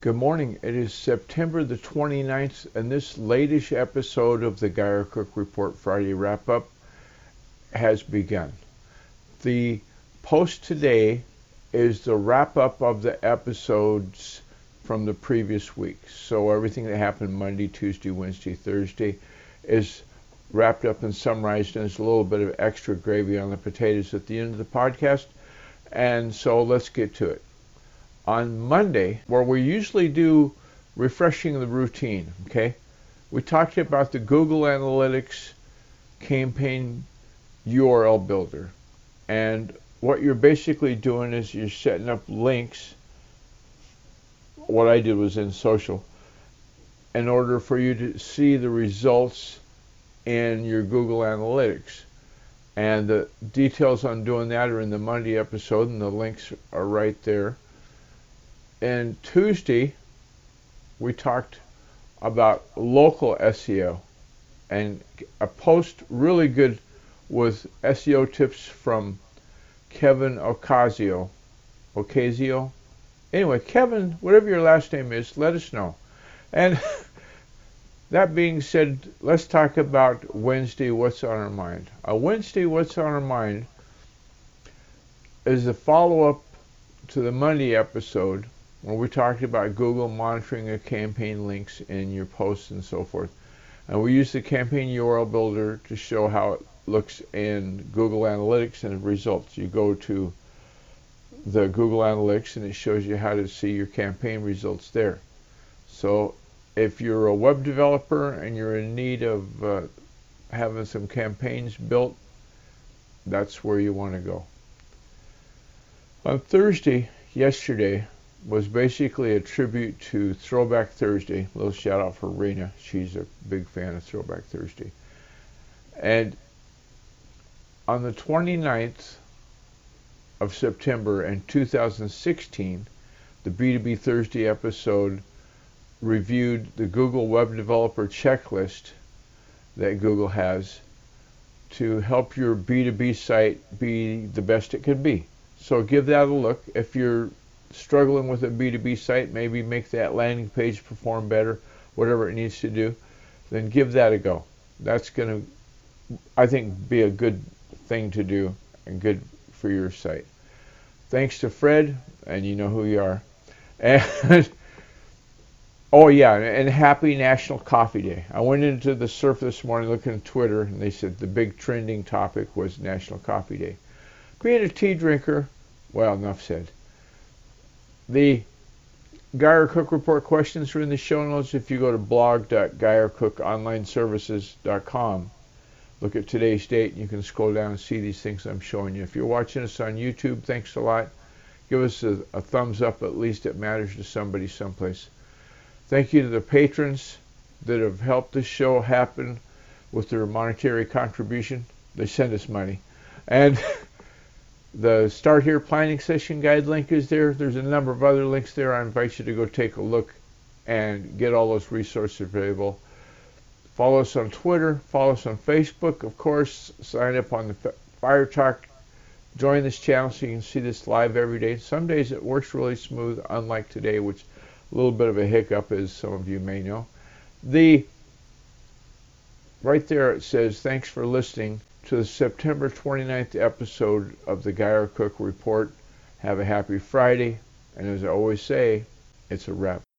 Good morning. It is September the 29th, and this latest episode of the Guy R. Cook Report Friday Wrap-Up has begun. The post today is the wrap-up of the episodes from the previous week. So everything that happened Monday, Tuesday, Wednesday, Thursday is wrapped up and summarized, and there's a little bit of extra gravy on the potatoes at the end of the podcast. And so let's get to it. On Monday, where we usually do refreshing the routine, okay, we talked about the Google Analytics campaign URL builder. And what you're basically doing is you're setting up links. What I did was in social, in order for you to see the results in your Google Analytics. And the details on doing that are in the Monday episode, and the links are right there. And Tuesday, we talked about local SEO, and a post really good with SEO tips from Kevin Ocasio. Anyway, Kevin, whatever your last name is, let us know. And that being said, let's talk about Wednesday, What's on Our Mind. Wednesday, What's on Our Mind is a follow-up to the Monday episode, where we talked about Google monitoring your campaign links in your posts and so forth. And we use the campaign URL builder to show how it looks in Google Analytics and results. You go to the Google Analytics and it shows you how to see your campaign results there. So if you're a web developer and you're in need of having some campaigns built, that's where you want to go. On Thursday, yesterday, was basically a tribute to Throwback Thursday. A little shout out for Rena. She's a big fan of Throwback Thursday. And on the 29th of September in 2016, the B2B Thursday episode reviewed the Google Web Developer Checklist that Google has to help your B2B site be the best it can be. So give that a look. If you're struggling with a B2B site, maybe make that landing page perform better, whatever it needs to do, then give that a go. That's going to, I think, be a good thing to do and good for your site. Thanks to Fred, and you know who you are. And oh yeah, and happy National Coffee Day. I went into the surf this morning looking at Twitter, and they said the big trending topic was National Coffee Day. Being a tea drinker, well, enough said. The Guy R. Cook Report questions are in the show notes. If you go to blog.guyrcookonlineservices.com, look at today's date, and you can scroll down and see these things I'm showing you. If you're watching us on YouTube, thanks a lot. Give us a thumbs up, at least it matters to somebody someplace. Thank you to the patrons that have helped this show happen with their monetary contribution. They send us money. And the Start Here Planning Session Guide link is there. There's a number of other links there. I invite you to go take a look and get all those resources available. Follow us on Twitter. Follow us on Facebook. Of course, sign up on the Fire Talk. Join this channel so you can see this live every day. Some days it works really smooth, unlike today, which a little bit of a hiccup, as some of you may know. Right there it says, thanks for listening to the September 29th episode of the Guy R. Cook Report. Have a happy Friday, and as I always say, it's a wrap.